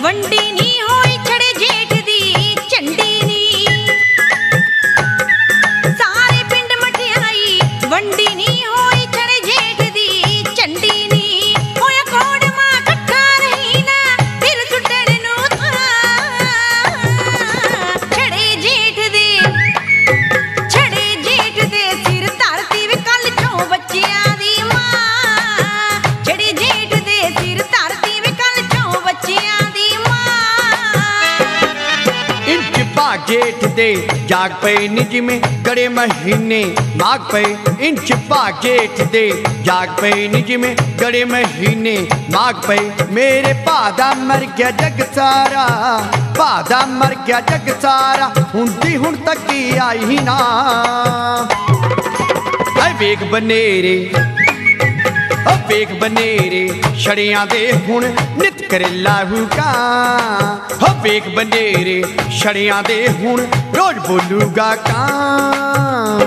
वंडी नी होई छड़े जेठ दी झंडी नी सारे पिंड मठियाई वंडी नी होई छड़े जेठ दी झंडी नी होया कोड़ मां कट्ठा रही ना दिल सुटण नू था छड़े जेठ दे सिर धरती वे कल चों बच्चियां दी मां छड़े जेठ दे सिर धरती वे कल चों बच्चियां दी इंच भाग जेठ दे जाग पे निज में गड़े महीने माग पे इंच भाग जेठ दे जाग पे निज में गड़े महीने माग पे मेरे भादा मर गया जग सारा भादा मर गया जग सारा हुंदी हुण तक ही आई ना वेख बनेरे छड़ियां दे हुण नित करेला हुका वेख बनेरे छड़ियां दे हुण रोज बोलूगा कां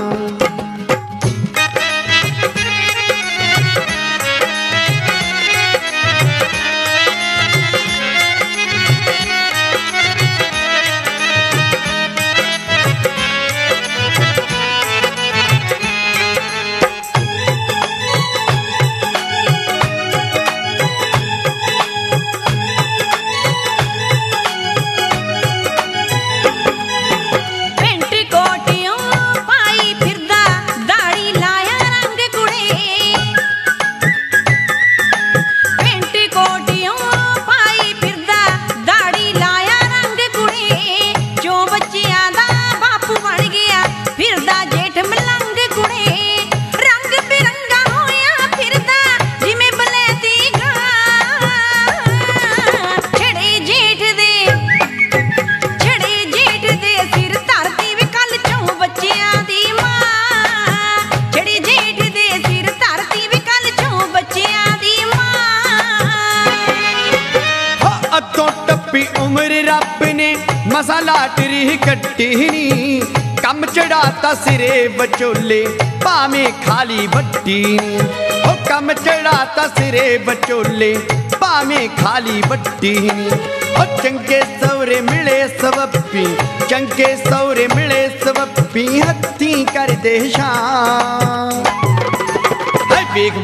मसा लाटरी कट्टी नी कम चढ़ाता सिरे बचोले भावें खाली बट्टी ओ कम चढ़ाता सिरे बचोले भावें खाली बट्टी ओ चंगे सौरे मिले सबप्पी चंगे सौरे मिले सबप्पी हत्थी कर दे शां वेख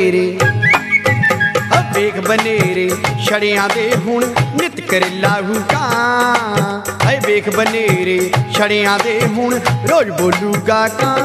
बनेरे छड़ियां दे हुण नित करेला हुका वेख बनेरे छड़ियां दे हुण रोज बोलूगा कां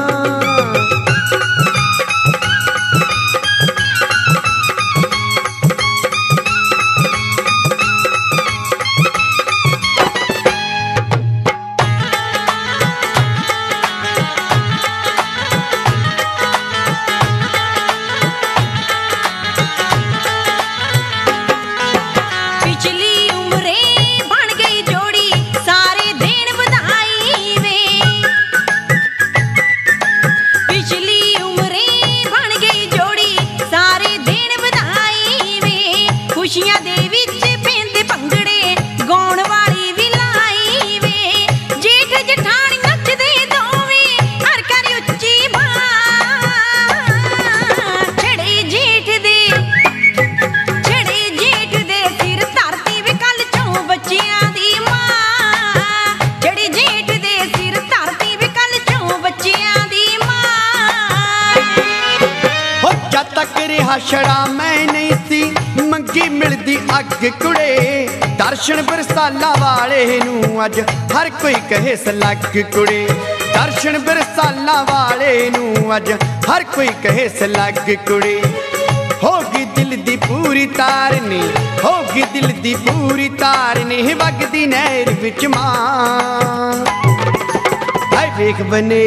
छड़ा मैं नहीं सी मंगी मिलदी अग कुड़े दर्शन बरसाला वाले नू अज हर कोई कहे सलग कुड़े दर्शन बरसाला वाले नू अज हर कोई कहे सलग कुड़े होगी दिल दी पूरी तारनी होगी दिल दी पूरी तारनी वगदी नहर विच मां वेख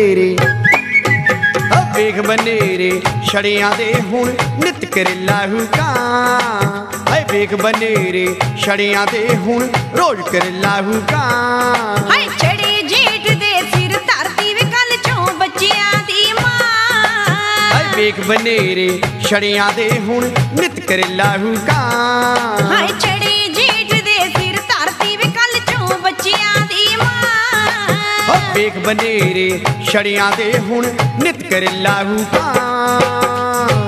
बनेरे छड़ियां दे हुण नित करेला हुका वेख बनेरे छड़ियां दे हुण रोज करेला हुका छड़े जेठ दे सिर धरती वे कल चों बच्चियां दी मां वेख बनेरे छड़ियां दे हुण नित करेला हुका छड़े जेठ दे सिर धरती वे कल चों बच्चियां दी मां वेख बनेरे छड़ियां दे हुण नित करेला हुका।